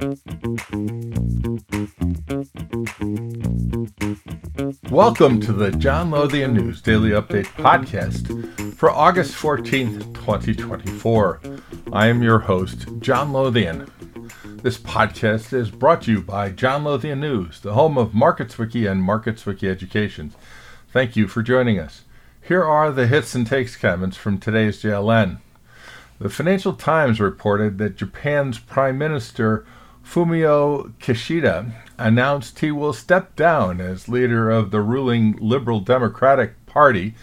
Welcome to the John Lothian News Daily Update podcast for August 14th, 2024. I am your host, John Lothian. This podcast is brought to you by John Lothian News, the home of MarketsWiki and MarketsWiki Education. Thank you for joining us. Here are the hits and takes comments from today's JLN. The Financial Times reported that Japan's Prime Minister Fumio Kishida announced he will step down as leader of the ruling Liberal Democratic Party,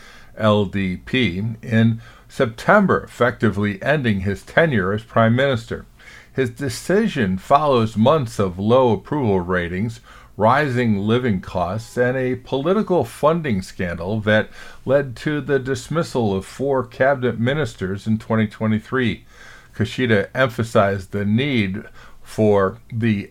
LDP, in September, effectively ending his tenure as Prime Minister. His decision follows months of low approval ratings, rising living costs, and a political funding scandal that led to the dismissal of 4 cabinet ministers in 2023. Kishida emphasized the need for the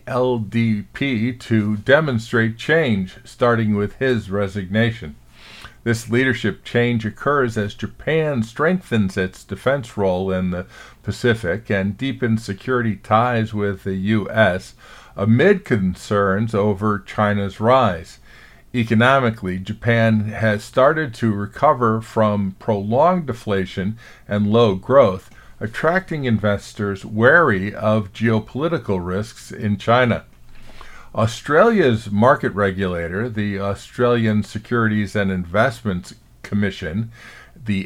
LDP to demonstrate change, starting with his resignation. This leadership change occurs as Japan strengthens its defense role in the Pacific and deepens security ties with the U.S., amid concerns over China's rise. Economically, Japan has started to recover from prolonged deflation and low growth, attracting investors wary of geopolitical risks in China. Australia's market regulator, the Australian Securities and Investments Commission, the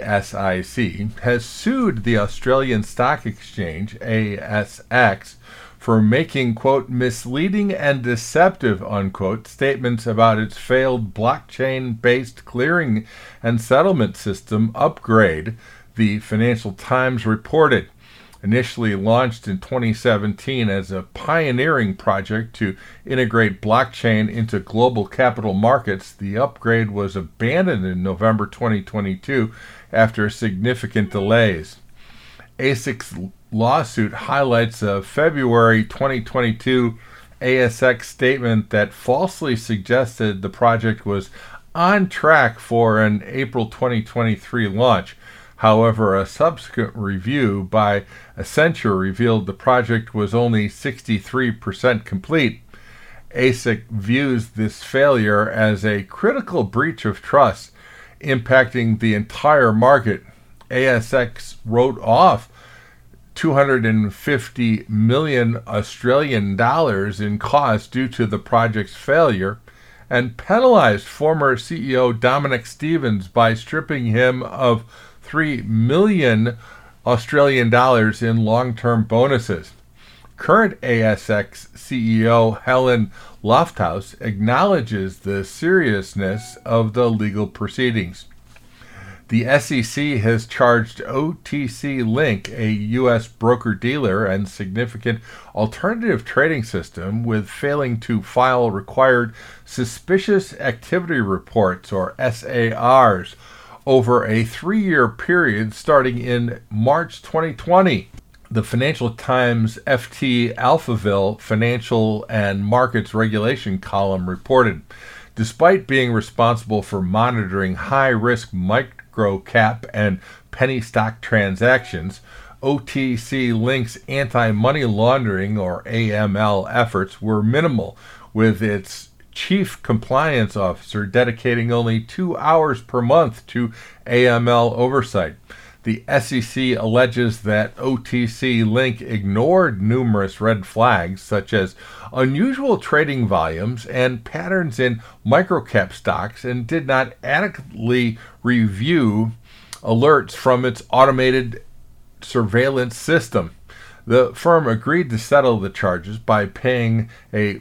ASIC, has sued the Australian Stock Exchange, ASX, for making, quote, misleading and deceptive, unquote, statements about its failed blockchain-based clearing and settlement system Upgrade, the Financial Times reported. Initially launched in 2017 as a pioneering project to integrate blockchain into global capital markets, the Upgrade was abandoned in November 2022 after significant delays. ASIC's lawsuit highlights a February 2022 ASX statement that falsely suggested the project was on track for an April 2023 launch. However, a subsequent review by Accenture revealed the project was only 63% complete. ASIC views this failure as a critical breach of trust, impacting the entire market. ASX wrote off 250 million Australian dollars in costs due to the project's failure and penalized former CEO Dominic Stevens by stripping him of 3 million Australian dollars in long-term bonuses. Current ASX CEO Helen Lofthouse acknowledges the seriousness of the legal proceedings. The SEC has charged OTC Link, a U.S. broker-dealer and significant alternative trading system, with failing to file required suspicious activity reports, or SARs, over a 3-year period starting in March 2020. The Financial Times FT Alphaville Financial and Markets Regulation column reported, despite being responsible for monitoring high-risk micro-cap and penny stock transactions, OTC Link's anti-money laundering, or AML, efforts were minimal, with its chief compliance officer dedicating only 2 hours per month to AML oversight. The SEC alleges that OTC Link ignored numerous red flags, such as unusual trading volumes and patterns in microcap stocks, and did not adequately review alerts from its automated surveillance system. The firm agreed to settle the charges by paying a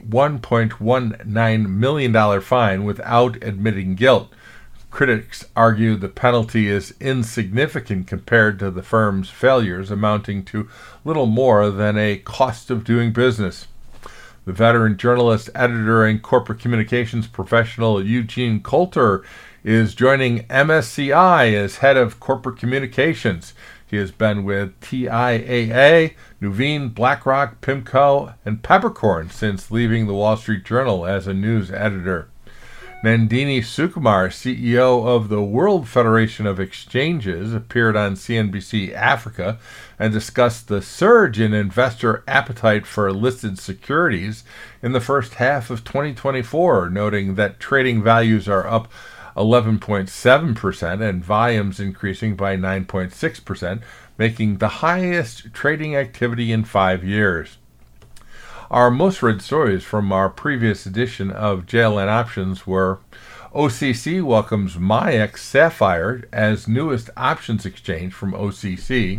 $1.19 million fine without admitting guilt. Critics argue the penalty is insignificant compared to the firm's failures, amounting to little more than a cost of doing business. The veteran journalist, editor, and corporate communications professional Eugene Coulter is joining MSCI as head of corporate communications. He has been with TIAA, Nuveen, BlackRock, PIMCO, and Peppercorn since leaving the Wall Street Journal as a news editor. Nandini Sukumar, CEO of the World Federation of Exchanges, appeared on CNBC Africa and discussed the surge in investor appetite for listed securities in the first half of 2024, noting that trading values are up 11.7% and volumes increasing by 9.6%, making the highest trading activity in 5 years. Our most read stories from our previous edition of JLN Options were: OCC welcomes MIAX Sapphire as newest options exchange from OCC,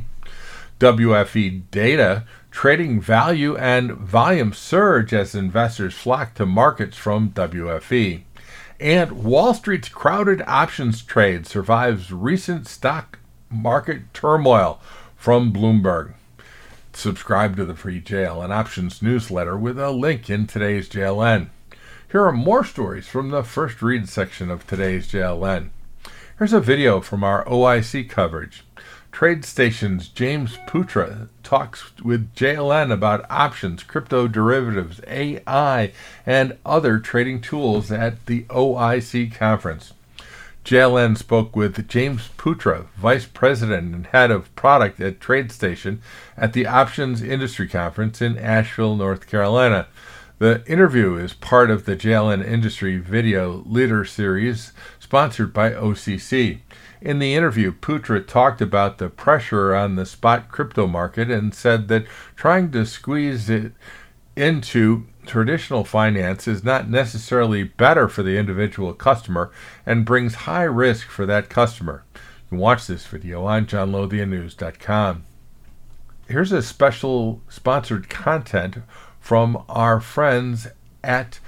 WFE data, trading value and volume surge as investors flock to markets from WFE, and Wall Street's crowded options trade survives recent stock market turmoil from Bloomberg. Subscribe to the free JLN Options newsletter with a link in today's JLN. Here are more stories from the first read section of today's JLN. Here's a video from our OIC coverage. TradeStation's James Putra talks with JLN about options, crypto derivatives, AI, and other trading tools at the OIC conference. JLN spoke with James Putra, Vice President and Head of Product at TradeStation at the Options Industry Conference in Asheville, North Carolina. The interview is part of the JLN Industry Video Leader Series sponsored by OCC. In the interview, Putra talked about the pressure on the spot crypto market and said that trying to squeeze it into traditional finance is not necessarily better for the individual customer and brings high risk for that customer. You can watch this video on johnlothiannews.com. Here's a special sponsored content from our friends at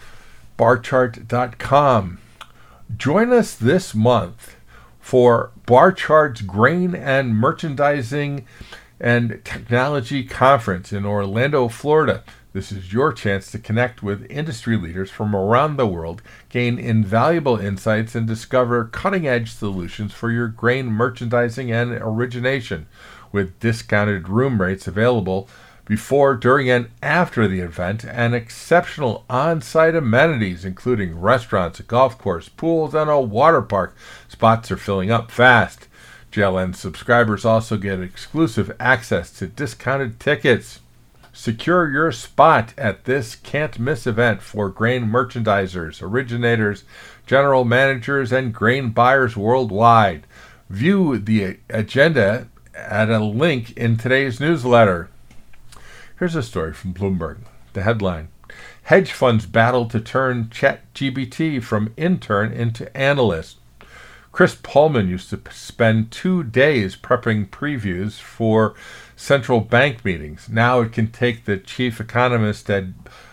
barchart.com. Join us this month for Barchart's Grain and Merchandising and Technology Conference in Orlando, Florida. This is your chance to connect with industry leaders from around the world, gain invaluable insights, and discover cutting-edge solutions for your grain merchandising and origination, with discounted room rates available before, during, and after the event, and exceptional on-site amenities, including restaurants, a golf course, pools, and a water park. Spots are filling up fast. JLN subscribers also get exclusive access to discounted tickets. Secure your spot at this can't-miss event for grain merchandisers, originators, general managers, and grain buyers worldwide. View the agenda at a link in today's newsletter. Here's a story from Bloomberg. The headline: Hedge funds battle to turn ChatGPT from intern into analyst. Chris Pullman used to spend 2 days prepping previews for central bank meetings. Now it can take the chief economist at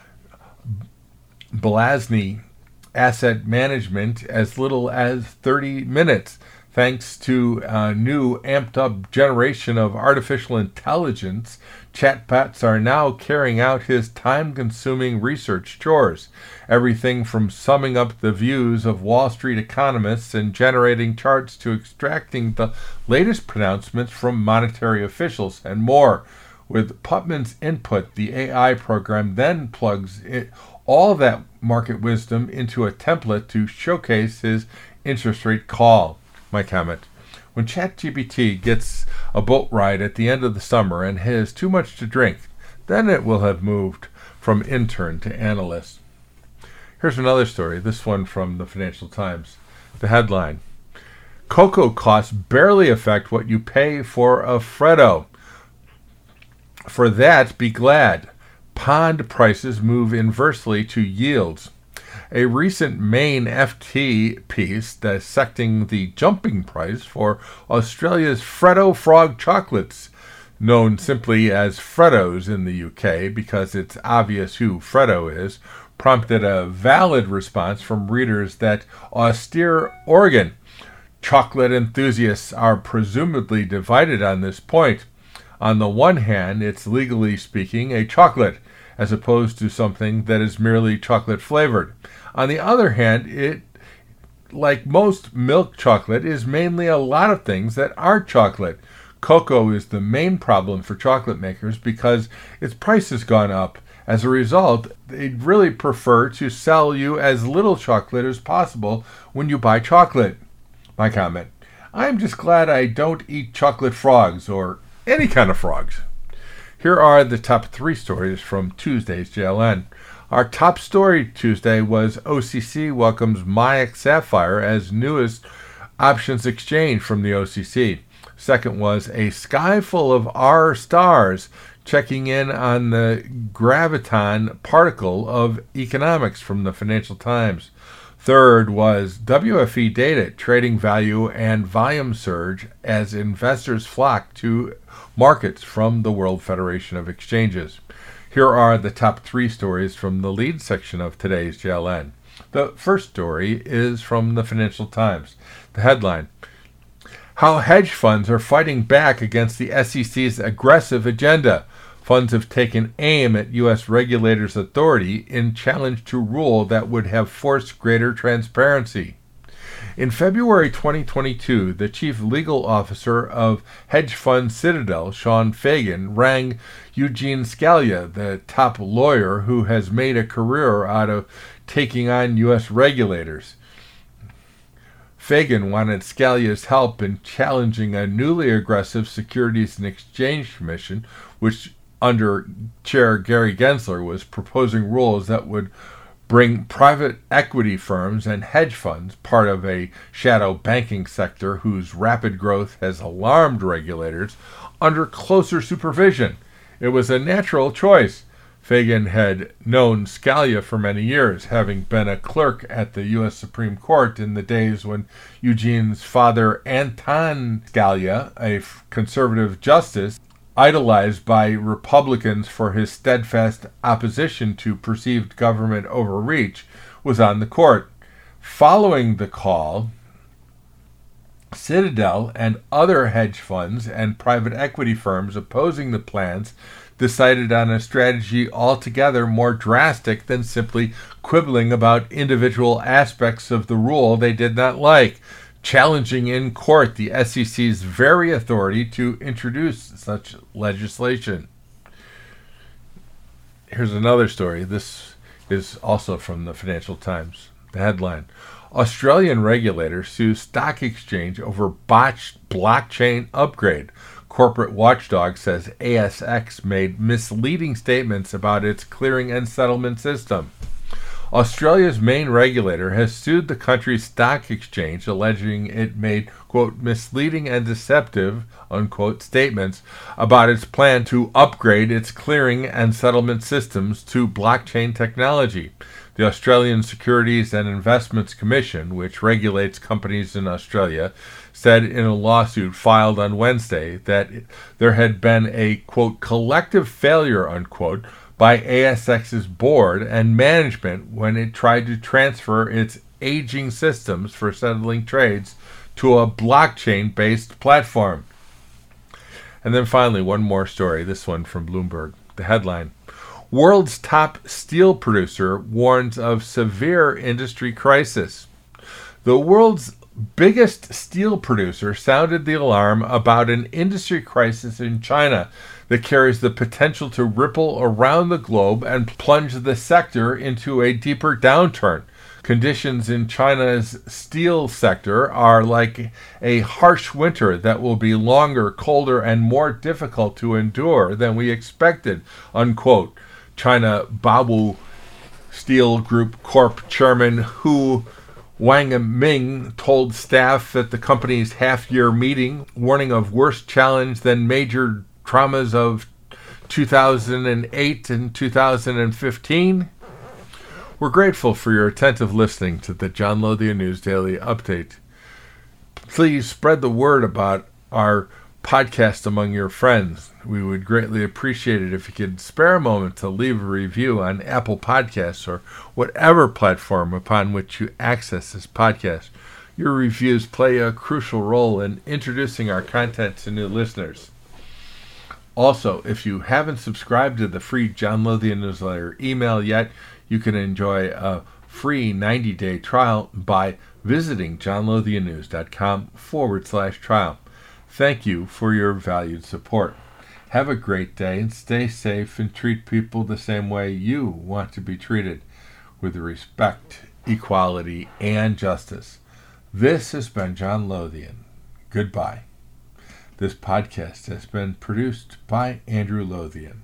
Blasny Asset Management as little as 30 minutes, thanks to a new amped-up generation of artificial intelligence. Chatbots are now carrying out his time-consuming research chores, everything from summing up the views of Wall Street economists and generating charts to extracting the latest pronouncements from monetary officials and more. With Putman's input, the AI program then plugs all that market wisdom into a template to showcase his interest rate call. My comment: when ChatGPT gets a boat ride at the end of the summer and has too much to drink, then it will have moved from intern to analyst. Here's another story, this one from the Financial Times. The headline: Cocoa costs barely affect what you pay for a Freddo. For that, be glad. Pond prices move inversely to yields. A recent Maine FT piece dissecting the jumping price for Australia's Freddo frog chocolates, known simply as Freddos in the UK because it's obvious who Freddo is, prompted a valid response from readers that austere Oregon chocolate enthusiasts are presumably divided on this point. On the one hand, it's legally speaking a chocolate, as opposed to something that is merely chocolate flavored. On the other hand, it, like most milk chocolate, is mainly a lot of things that aren't chocolate. Cocoa is the main problem for chocolate makers because its price has gone up As a result, they'd really prefer to sell you as little chocolate as possible when you buy chocolate. My comment: I'm just glad I don't eat chocolate frogs or any kind of frogs. Here are the top 3 stories from Tuesday's JLN. Our top story Tuesday was OCC welcomes Miyake Sapphire as newest options exchange from the OCC. Second was a sky full of R stars checking in on the graviton particle of economics from the Financial Times. Third was WFE data, trading value and volume surge as investors flock to markets from the World Federation of Exchanges. Here are the top 3 stories from the lead section of today's JLN. The first story is from the Financial Times. The headline: How hedge funds are fighting back against the SEC's aggressive agenda. Funds have taken aim at U.S. regulators' authority in challenge to rule that would have forced greater transparency. In February 2022, the chief legal officer of hedge fund Citadel, Sean Fagan, rang Eugene Scalia, the top lawyer who has made a career out of taking on U.S. regulators. Fagan wanted Scalia's help in challenging a newly aggressive Securities and Exchange Commission, which under Chair Gary Gensler was proposing rules that would bring private equity firms and hedge funds, part of a shadow banking sector whose rapid growth has alarmed regulators, under closer supervision. It was a natural choice. Fagan had known Scalia for many years, having been a clerk at the U.S. Supreme Court in the days when Eugene's father, Anton Scalia, a conservative justice, idolized by Republicans for his steadfast opposition to perceived government overreach, was on the court. Following the call, Citadel and other hedge funds and private equity firms opposing the plans decided on a strategy altogether more drastic than simply quibbling about individual aspects of the rule they did not like, challenging in court the SEC's very authority to introduce such legislation. Here's another story. This is also from the Financial Times. The headline: Australian regulator sues stock exchange over botched blockchain upgrade. Corporate watchdog says ASX made misleading statements about its clearing and settlement system. Australia's main regulator has sued the country's stock exchange, alleging it made, quote, misleading and deceptive, unquote, statements about its plan to upgrade its clearing and settlement systems to blockchain technology. The Australian Securities and Investments Commission, which regulates companies in Australia, said in a lawsuit filed on Wednesday that there had been a, quote, collective failure, unquote, by ASX's board and management when it tried to transfer its aging systems for settling trades to a blockchain-based platform. And then finally, one more story, this one from Bloomberg. The headline: World's top steel producer warns of severe industry crisis. The world's biggest steel producer sounded the alarm about an industry crisis in China that carries the potential to ripple around the globe and plunge the sector into a deeper downturn. Conditions in China's steel sector are like a harsh winter that will be longer, colder, and more difficult to endure than we expected, unquote. China Baowu Steel Group Corp chairman Hu Wangming told staff at the company's half-year meeting, warning of worse challenge than major traumas of 2008 and 2015. We're grateful for your attentive listening to the John Lothian News Daily Update. Please spread the word about our podcast among your friends. We would greatly appreciate it if you could spare a moment to leave a review on Apple Podcasts or whatever platform upon which you access this podcast. Your reviews play a crucial role in introducing our content to new listeners. Also, if you haven't subscribed to the free John Lothian newsletter email yet, you can enjoy a free 90-day trial by visiting johnlothiannews.com/trial. Thank you for your valued support. Have a great day and stay safe and treat people the same way you want to be treated, with respect, equality, and justice. This has been John Lothian. Goodbye. This podcast has been produced by Andrew Lothian.